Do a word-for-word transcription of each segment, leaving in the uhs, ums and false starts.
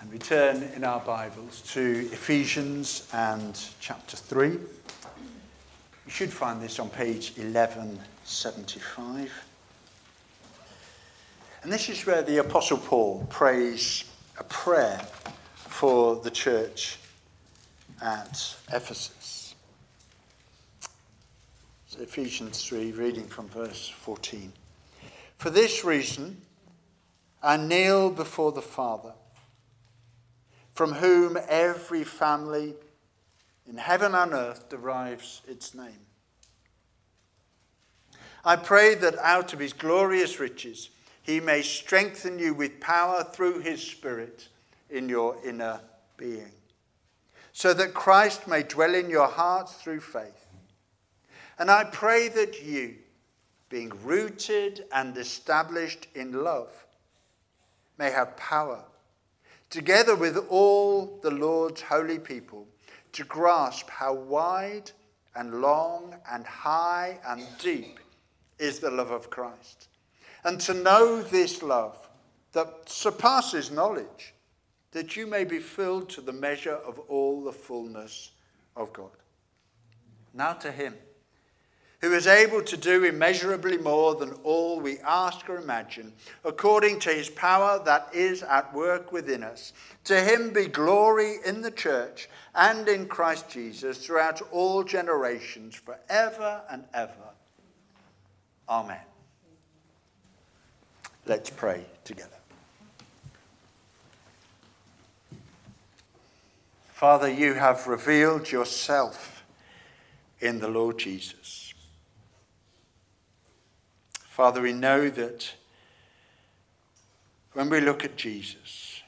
And we turn in our Bibles to Ephesians and chapter three. You should find this on page eleven seventy-five. And this is where the Apostle Paul prays a prayer for the church at Ephesus. So Ephesians three, reading from verse fourteen. For this reason, I kneel before the Father, from whom every family in heaven and earth derives its name. I pray that out of his glorious riches he may strengthen you with power through his Spirit in your inner being, so that Christ may dwell in your hearts through faith. And I pray that you, being rooted and established in love, may have power, together with all the Lord's holy people, to grasp how wide and long and high and deep is the love of Christ, and to know this love that surpasses knowledge, that you may be filled to the measure of all the fullness of God. Now to him who is able to do immeasurably more than all we ask or imagine, according to his power that is at work within us. To him be glory in the church and in Christ Jesus throughout all generations, forever and ever. Amen. Let's pray together. Father, you have revealed yourself in the Lord Jesus. Father, we know that when we look at Jesus,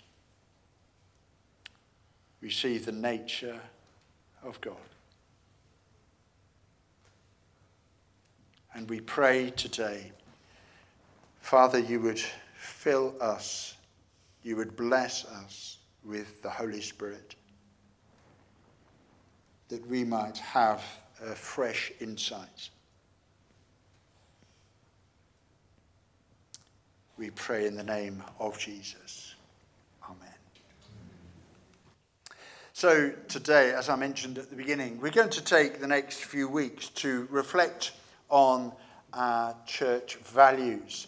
we see the nature of God. And we pray today, Father, you would fill us, you would bless us with the Holy Spirit, that we might have a fresh insight. We pray in the name of Jesus. Amen. So today, as I mentioned at the beginning, we're going to take the next few weeks to reflect on our church values.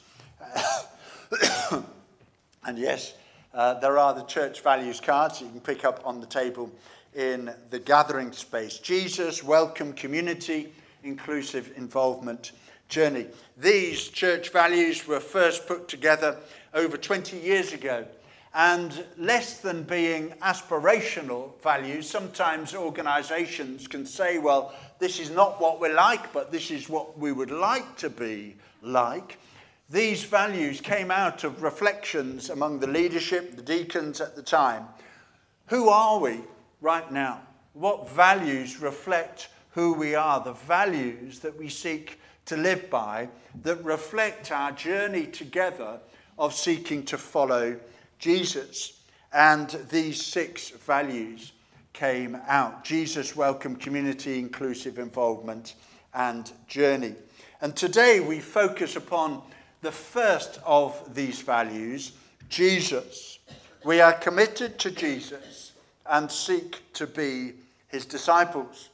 And yes, uh, there are the church values cards you can pick up on the table in the gathering space. Jesus, welcome, community, inclusive involvement, journey. These church values were first put together over twenty years ago. And less than being aspirational values, sometimes organizations can say, well, this is not what we're like, but this is what we would like to be like. These values came out of reflections among the leadership, the deacons at the time. Who are we right now? What values reflect who we are? The values that we seek to live by, that reflect our journey together of seeking to follow Jesus. And these six values came out: Jesus, welcome, community, inclusive involvement, and journey. And today we focus upon the first of these values, Jesus. We are committed to Jesus and seek to be his disciples.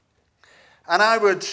And I would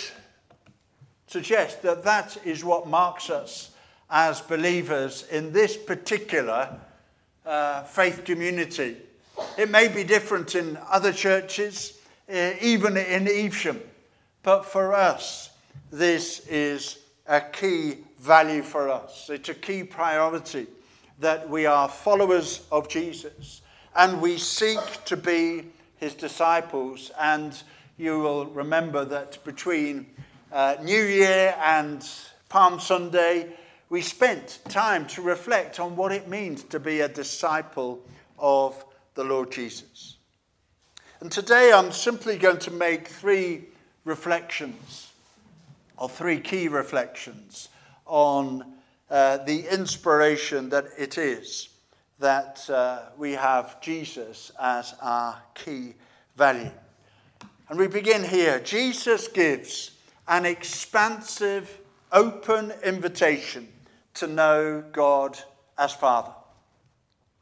suggest that that is what marks us as believers in this particular uh, faith community. It may be different in other churches, uh, even in Evesham, but for us, this is a key value for us. It's a key priority that we are followers of Jesus and we seek to be his disciples. And you will remember that between Uh, New Year and Palm Sunday, we spent time to reflect on what it means to be a disciple of the Lord Jesus. And today I'm simply going to make three reflections, or three key reflections, on uh, the inspiration that it is that uh, we have Jesus as our key value. And we begin here. Jesus gives an expansive, open invitation to know God as Father.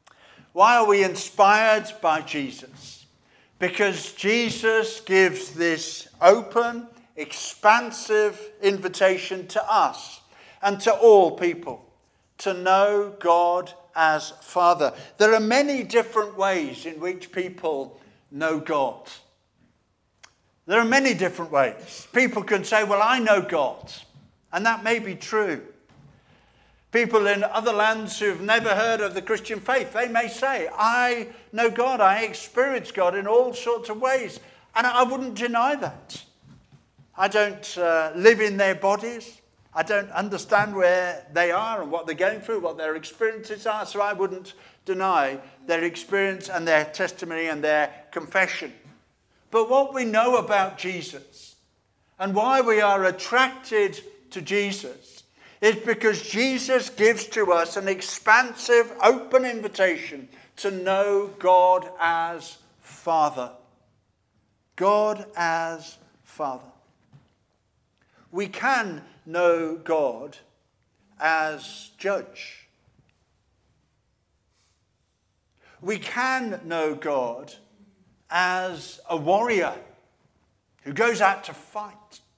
Why are we inspired by Jesus? Because Jesus gives this open, expansive invitation to us and to all people to know God as Father. There are many different ways in which people know God. There are many different ways. People can say, well, I know God. And that may be true. People in other lands who've never heard of the Christian faith, they may say, I know God, I experience God in all sorts of ways. And I wouldn't deny that. I don't uh, live in their bodies. I don't understand where they are and what they're going through, what their experiences are. So I wouldn't deny their experience and their testimony and their confession. But what we know about Jesus and why we are attracted to Jesus is because Jesus gives to us an expansive, open invitation to know God as Father. God as Father. We can know God as Judge. We can know God as a warrior who goes out to fight.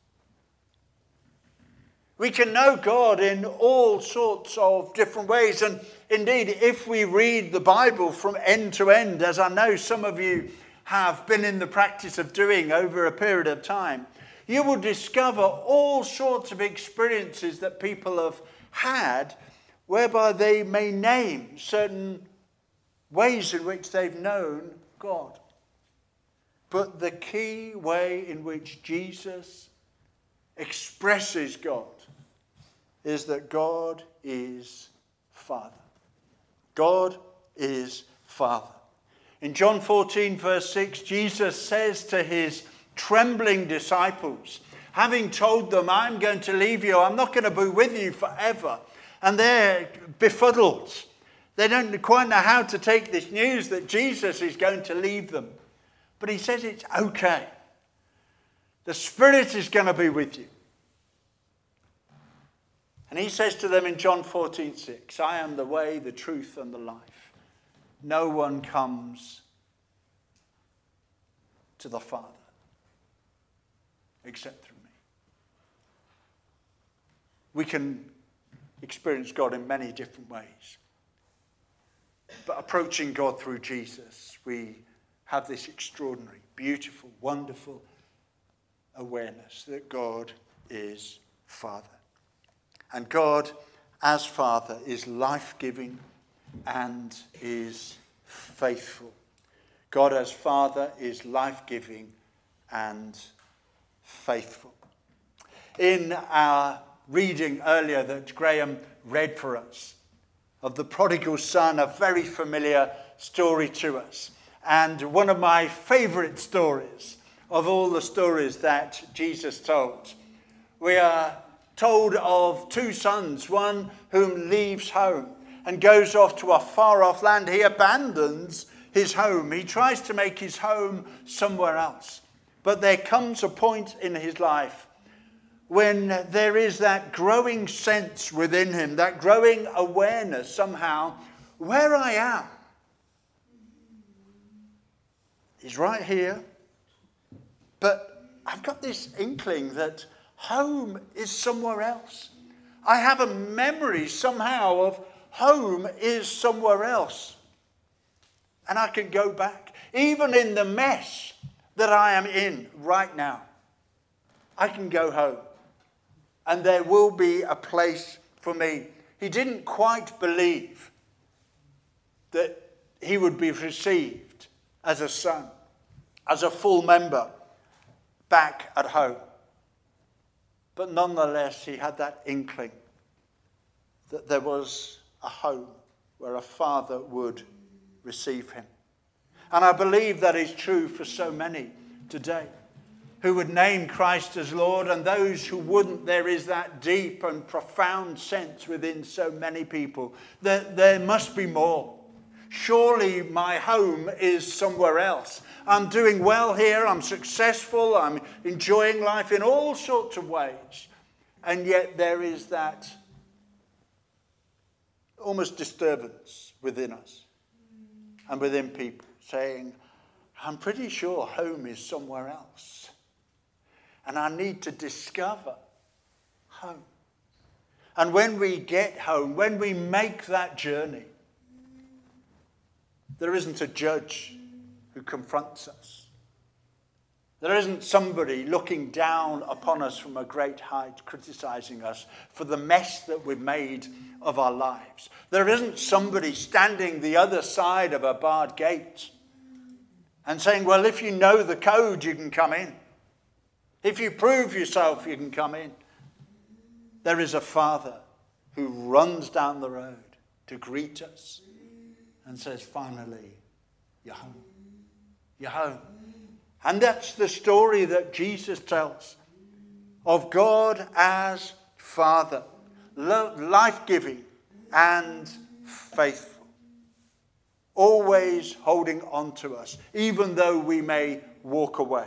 We can know God in all sorts of different ways. And indeed, if we read the Bible from end to end, as I know some of you have been in the practice of doing over a period of time, you will discover all sorts of experiences that people have had whereby they may name certain ways in which they've known God. But the key way in which Jesus expresses God is that God is Father. God is Father. In John fourteen, verse six, Jesus says to his trembling disciples, having told them, I'm going to leave you, I'm not going to be with you forever. And they're befuddled. They don't quite know how to take this news that Jesus is going to leave them. But he says it's okay. The Spirit is going to be with you. And he says to them in John fourteen six, I am the way, the truth, and the life. No one comes to the Father except through me. We can experience God in many different ways. But approaching God through Jesus, we have this extraordinary, beautiful, wonderful awareness that God is Father. And God, as Father, is life-giving and is faithful. God, as Father, is life-giving and faithful. In our reading earlier that Graham read for us of the prodigal son, a very familiar story to us. And one of my favourite stories of all the stories that Jesus told. We are told of two sons, one whom leaves home and goes off to a far-off land. He abandons his home. He tries to make his home somewhere else. But there comes a point in his life when there is that growing sense within him, that growing awareness somehow, where I am is right here. But I've got this inkling that home is somewhere else. I have a memory somehow of home is somewhere else. And I can go back. Even in the mess that I am in right now, I can go home. And there will be a place for me. He didn't quite believe that he would be received as a son, as a full member back at home. But nonetheless, he had that inkling that there was a home where a father would receive him. And I believe that is true for so many today who would name Christ as Lord, and those who wouldn't. There is that deep and profound sense within so many people that there must be more. Surely my home is somewhere else. I'm doing well here, I'm successful, I'm enjoying life in all sorts of ways. And yet there is that almost disturbance within us. and within people, saying, I'm pretty sure home is somewhere else. And I need to discover home. And when we get home, when we make that journey, there isn't a judge who confronts us. There isn't somebody looking down upon us from a great height, criticizing us for the mess that we've made of our lives. There isn't somebody standing the other side of a barred gate and saying, well, if you know the code, you can come in. If you prove yourself, you can come in. There is a Father who runs down the road to greet us and says, finally, you're home. You're home. And that's the story that Jesus tells of God as Father, life-giving and faithful, always holding on to us, even though we may walk away.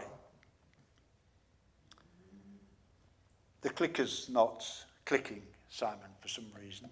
The clicker's not clicking, Simon, for some reason.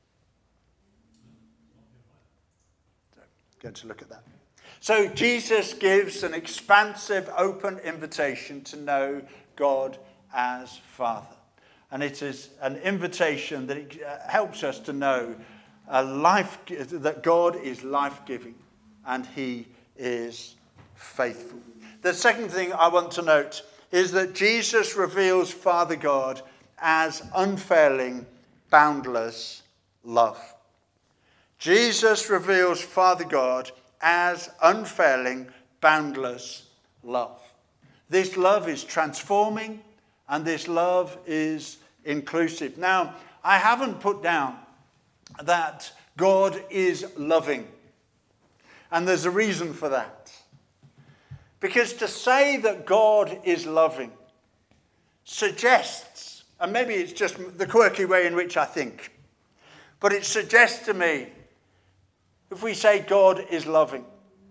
So, going to look at that. So Jesus gives an expansive, open invitation to know God as Father. And it is an invitation that it helps us to know a life, that God is life-giving and he is faithful. The second thing I want to note is that Jesus reveals Father God as unfailing, boundless love. Jesus reveals Father God as unfailing, boundless love. This love is transforming, and this love is inclusive. Now, I haven't put down that God is loving, and there's a reason for that. Because to say that God is loving suggests, and maybe it's just the quirky way in which I think, but it suggests to me, if we say God is loving,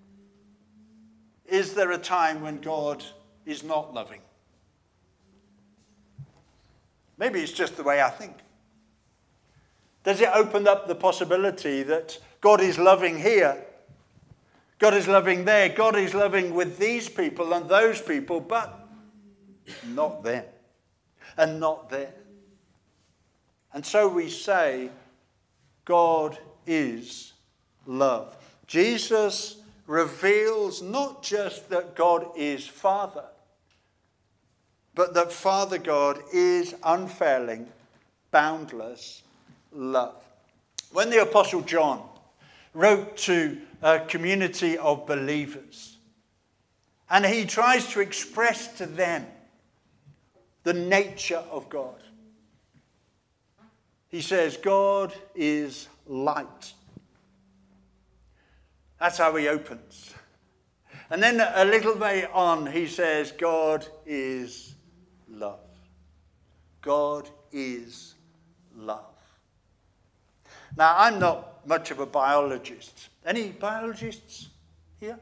is there a time when God is not loving? Maybe it's just the way I think. Does it open up the possibility that God is loving here, God is loving there, God is loving with these people and those people, but not them and not there? And so we say God is love. Jesus reveals not just that God is Father, but that Father God is unfailing, boundless love. When the Apostle John wrote to a community of believers, and he tries to express to them the nature of God, he says, God is light. That's how he opens. And then a little way on, he says, God is love. God is love. Now, I'm not much of a biologist. Any biologists here?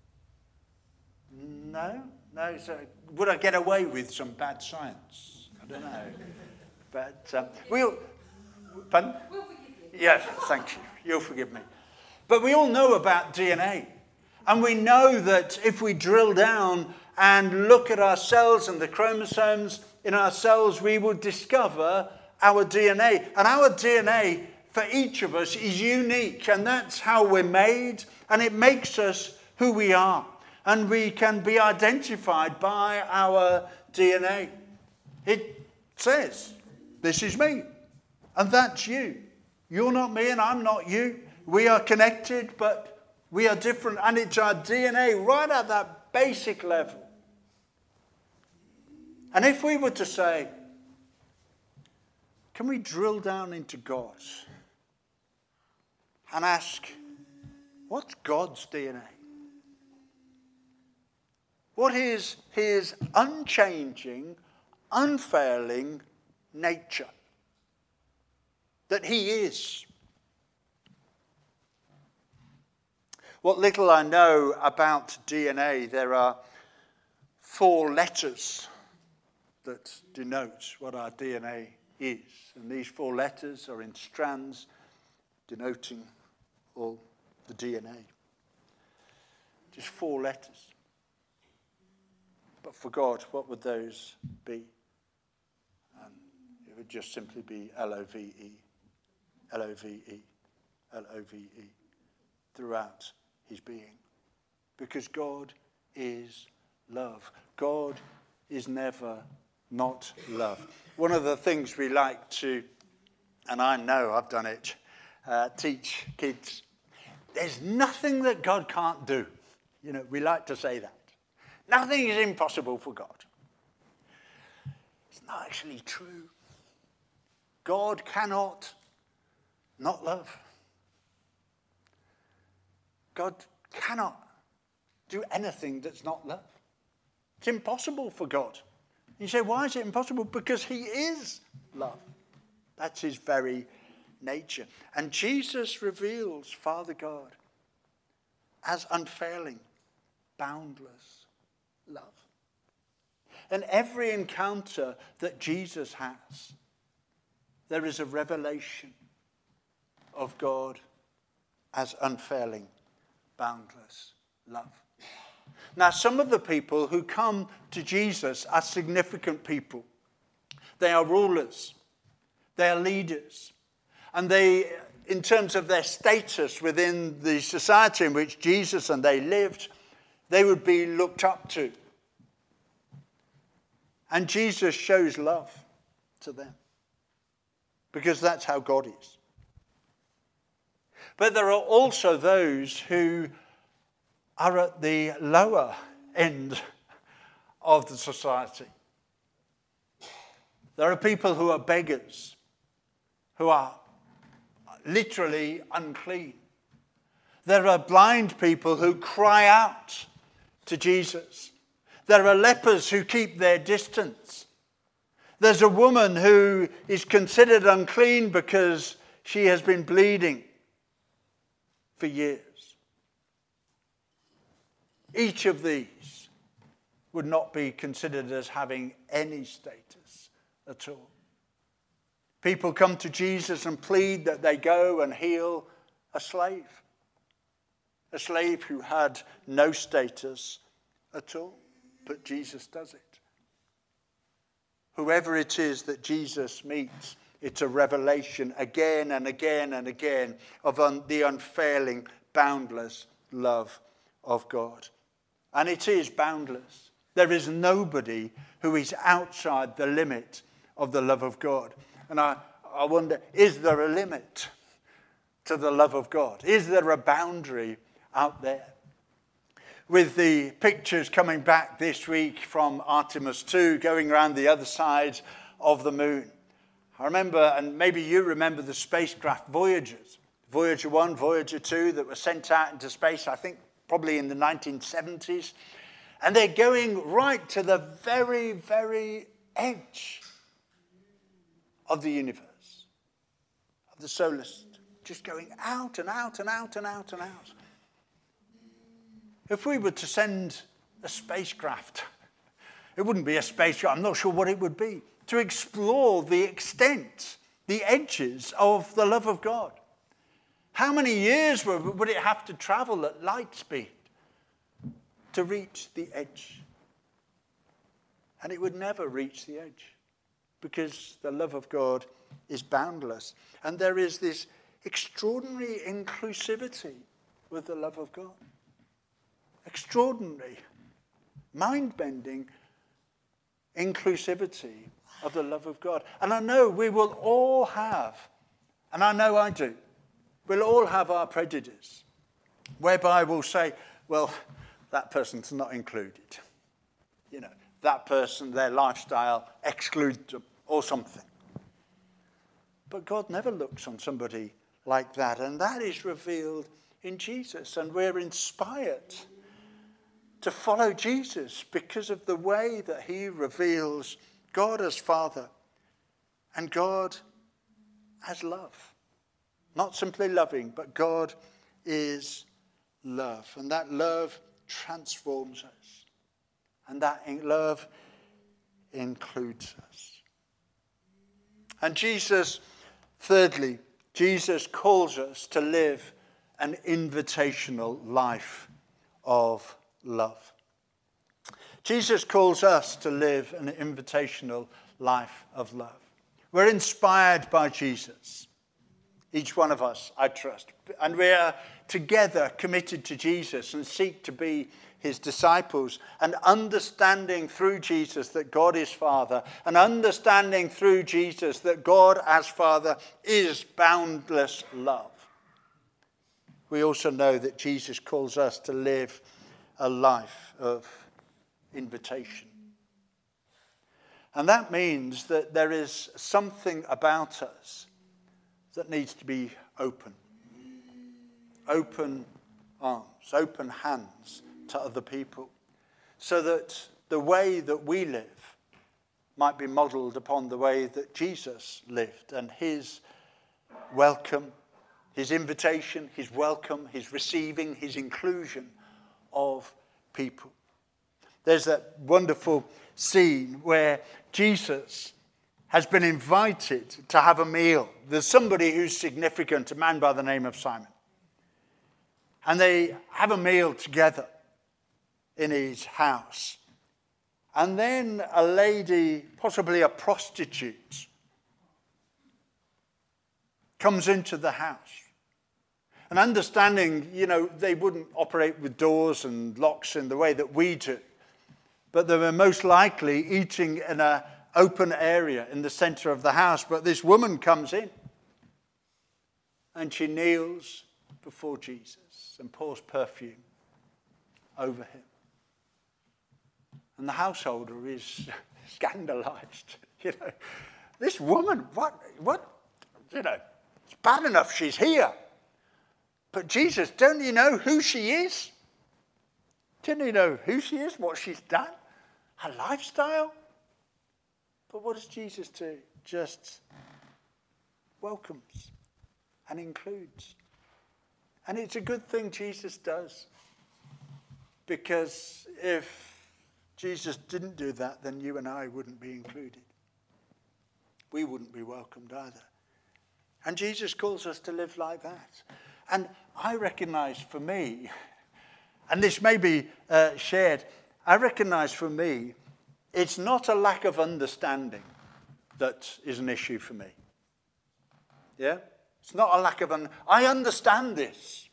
No? No? So would I get away with some bad science? I don't know. But um, we'll... Pardon? We'll forgive you. Yes, thank you. You'll forgive me. But we all know about D N A. And we know that if we drill down and look at our cells and the chromosomes in our cells, we will discover our D N A. And our D N A for each of us is unique. And that's how we're made. And it makes us who we are. And we can be identified by our D N A. It says, this is me. And that's you. You're not me and I'm not you. We are connected, but we are different. And it's our D N A right at that basic level. And if we were to say, can we drill down into God and ask, what's God's D N A? What is his unchanging, unfailing nature? That he is. What little I know about D N A, there are four letters that denote what our D N A is. And these four letters are in strands denoting all the D N A. Just four letters. But for God, what would those be? Um, it would just simply be L O V E, L O V E, L O V E, throughout his being. Because God is love. God is never not love. One of the things we like to, and I know I've done it, uh, teach kids, there's nothing that God can't do. You know, we like to say that. Nothing is impossible for God. It's not actually true. God cannot not love. God cannot do anything that's not love. It's impossible for God. You say, why is it impossible? Because he is love. That's his very nature. And Jesus reveals Father God as unfailing, boundless love. And every encounter that Jesus has, there is a revelation of God as unfailing, boundless love. Now, some of the people who come to Jesus are significant people. They are rulers. They are leaders. And they, in terms of their status within the society in which Jesus and they lived, they would be looked up to. And Jesus shows love to them. Because that's how God is. But there are also those who are at the lower end of the society. There are people who are beggars, who are literally unclean. There are blind people who cry out to Jesus. There are lepers who keep their distance. There's a woman who is considered unclean because she has been bleeding for years. Each of these would not be considered as having any status at all. People come to Jesus and plead that they go and heal a slave. A slave who had no status at all. But Jesus does it. Whoever it is that Jesus meets, it's a revelation again and again and again of un- the unfailing, boundless love of God. And it is boundless. There is nobody who is outside the limit of the love of God. And I, I wonder, is there a limit to the love of God? Is there a boundary out there? With the pictures coming back this week from Artemis two, going around the other side of the moon. I remember, and maybe you remember, the spacecraft Voyagers. Voyager one, Voyager two, that were sent out into space, I think, probably in the nineteen seventies. And they're going right to the very, very edge of the universe, of the solar system. Just going out and out and out and out and out. If we were to send a spacecraft, it wouldn't be a spacecraft, I'm not sure what it would be, to explore the extent, the edges of the love of God. How many years would it have to travel at light speed to reach the edge? And it would never reach the edge because the love of God is boundless. And there is this extraordinary inclusivity with the love of God. Extraordinary, mind-bending inclusivity of the love of God. And I know we will all have, and I know I do, we'll all have our prejudice, whereby we'll say, well, that person's not included. You know, that person, their lifestyle excludes them, or something. But God never looks on somebody like that, and that is revealed in Jesus, and we're inspired to follow Jesus because of the way that he reveals God as Father and God as love. Not simply loving, but God is love. And that love transforms us. And that love includes us. And Jesus, thirdly, Jesus calls us to live an invitational life of love. Jesus calls us to live an invitational life of love. We're inspired by Jesus. Each one of us, I trust. And we are together committed to Jesus and seek to be his disciples, and understanding through Jesus that God is Father, and understanding through Jesus that God as Father is boundless love. We also know that Jesus calls us to live a life of invitation. And that means that there is something about us that needs to be open. Open arms, open hands to other people, so that the way that we live might be modelled upon the way that Jesus lived, and his welcome, his invitation, his welcome, his receiving, his inclusion of people. There's that wonderful scene where Jesus has been invited to have a meal. There's somebody who's significant, a man by the name of Simon. And they have a meal together in his house. And then a lady, possibly a prostitute, comes into the house. And understanding, you know, they wouldn't operate with doors and locks in the way that we do. But they were most likely eating in an open area in the center of the house. But this woman comes in and she kneels before Jesus and pours perfume over him. And the householder is scandalized. You know, this woman, what, what, you know, it's bad enough she's here. But Jesus, don't you know who she is? Don't you know who she is, what she's done, her lifestyle? But what does Jesus do? Just welcomes and includes. And it's a good thing Jesus does. Because if Jesus didn't do that, then you and I wouldn't be included. We wouldn't be welcomed either. And Jesus calls us to live like that. And I recognize for me, and this may be uh, shared, I recognize for me, it's not a lack of understanding that is an issue for me. Yeah? It's not a lack of un- I understand this.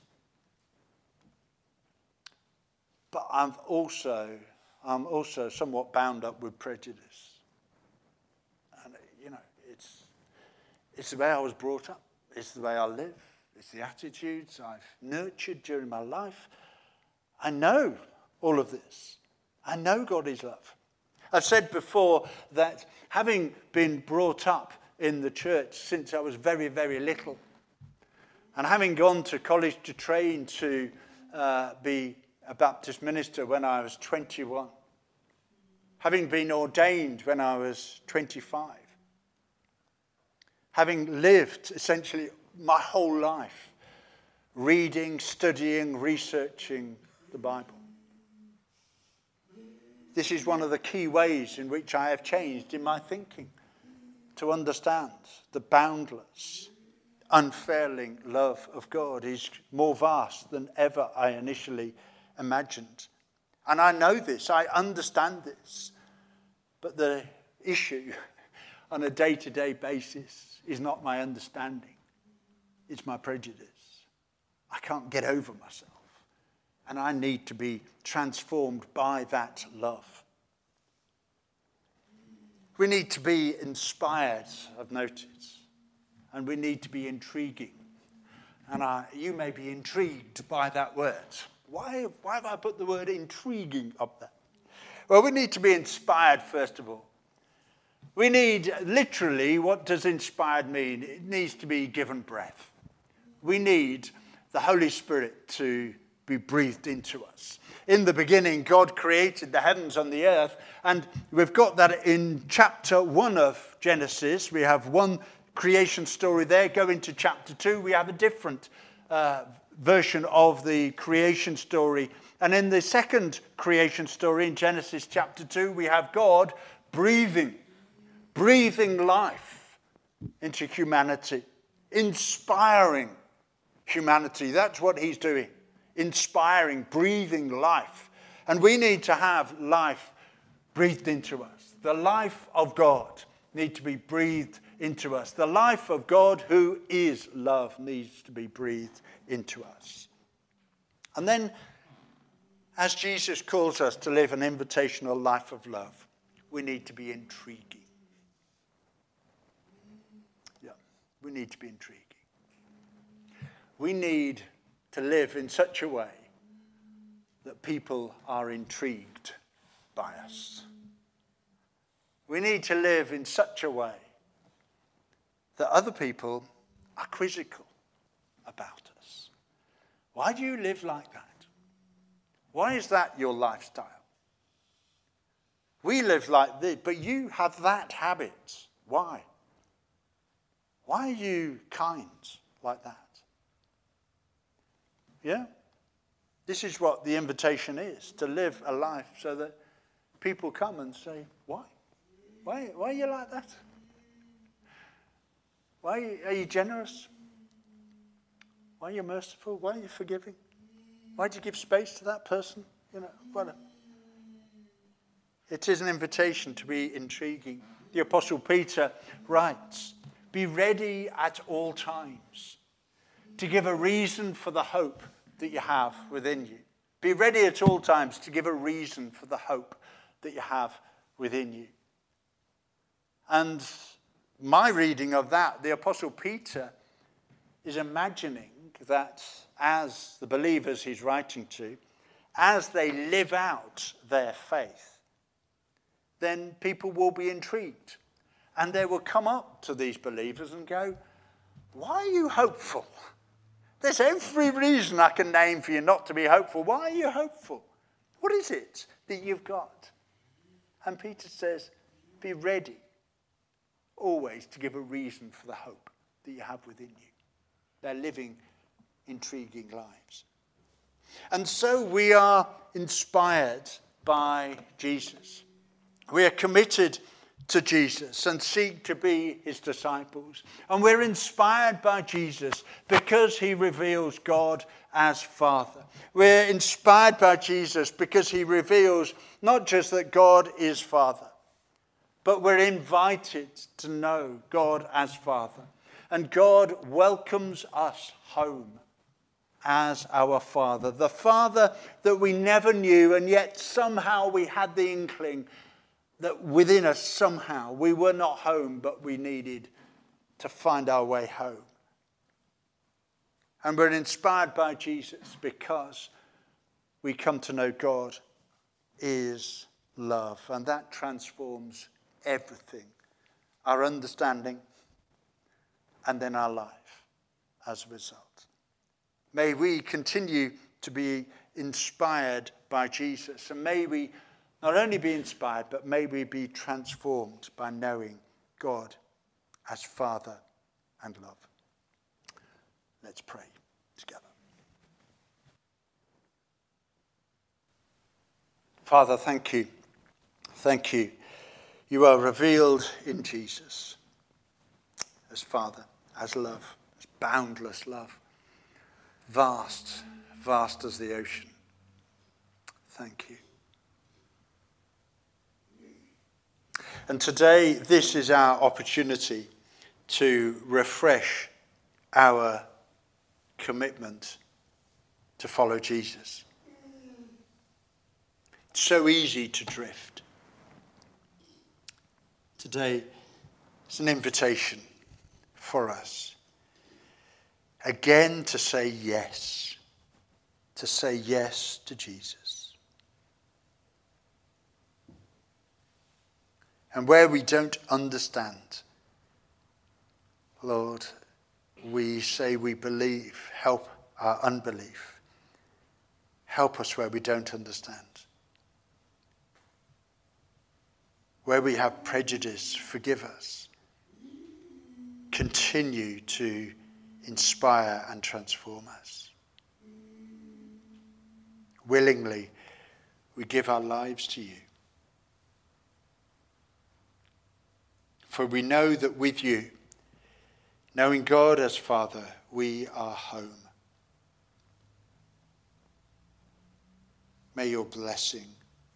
But I'm also, I'm also somewhat bound up with prejudice. And, you know, it's, it's the way I was brought up. It's the way I live. It's the attitudes I've nurtured during my life. I know all of this. I know God is love. I've said before that having been brought up in the church since I was very, very little, and having gone to college to train to uh, be a Baptist minister when I was twenty-one, having been ordained when I was twenty-five, having lived essentially my whole life reading, studying, researching the Bible. This is one of the key ways in which I have changed in my thinking, to understand the boundless, unfailing love of God is more vast than ever I initially imagined. And I know this, I understand this, but the issue on a day-to-day basis is not my understanding, it's my prejudice. I can't get over myself. And I need to be transformed by that love. We need to be inspired, I've noticed. And we need to be intriguing. And I, you may be intrigued by that word. Why, why have I put the word intriguing up there? Well, we need to be inspired, first of all. We need, literally, what does inspired mean? It needs to be given breath. We need the Holy Spirit to be breathed into us. In the beginning, God created the heavens and the earth, and we've got that in chapter one of Genesis. We have one creation story there. Go into chapter two, we have a different uh, version of the creation story. And in the second creation story, in Genesis chapter two, we have God breathing, breathing life into humanity, inspiring humanity. That's what he's doing. inspiring, breathing life. And we need to have life breathed into us. The life of God needs to be breathed into us. The life of God, who is love, needs to be breathed into us. And then, as Jesus calls us to live an invitational life of love, we need to be intriguing. Yeah, we need to be intriguing. We need to live in such a way that people are intrigued by us. We need to live in such a way that other people are quizzical about us. Why do you live like that? Why is that your lifestyle? We live like this, but you have that habit. Why? Why are you kind like that? Yeah? This is what the invitation is, to live a life so that people come and say, why? Why, why are you like that? Why are you, are you generous? Why are you merciful? Why are you forgiving? Why do you give space to that person? You know, what? It is an invitation to be intriguing. The Apostle Peter writes, be ready at all times to give a reason for the hope that you have within you. Be ready at all times to give a reason for the hope that you have within you. And my reading of that, the Apostle Peter is imagining that as the believers he's writing to, as they live out their faith, then people will be intrigued. And they will come up to these believers and go, why are you hopeful? There's every reason I can name for you not to be hopeful. Why are you hopeful? What is it that you've got? And Peter says, be ready always to give a reason for the hope that you have within you. They're living intriguing lives. And so we are inspired by Jesus. We are committed to Jesus and seek to be his disciples. And we're inspired by Jesus because he reveals God as Father. We're inspired by Jesus because he reveals not just that God is Father, but we're invited to know God as Father. And God welcomes us home as our Father. The Father that we never knew, and yet somehow we had the inkling that within us somehow we were not home, but we needed to find our way home. And we're inspired by Jesus because we come to know God is love. And that transforms everything. Our understanding and then our life as a result. May we continue to be inspired by Jesus. And may we not only be inspired, but may we be transformed by knowing God as Father and love. Let's pray together. Father, thank you. Thank you. You are revealed in Jesus as Father, as love, as boundless love. Vast, vast as the ocean. Thank you. And today, this is our opportunity to refresh our commitment to follow Jesus. It's so easy to drift. Today, it's an invitation for us. Again, to say yes. To say yes to Jesus. And where we don't understand, Lord, we say we believe. Help our unbelief. Help us where we don't understand. Where we have prejudice, forgive us. Continue to inspire and transform us. Willingly, we give our lives to you. For we know that with you, knowing God as Father, we are home. May your blessing,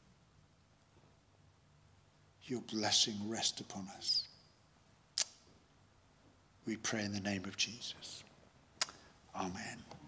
your blessing rest upon us. We pray in the name of Jesus. Amen.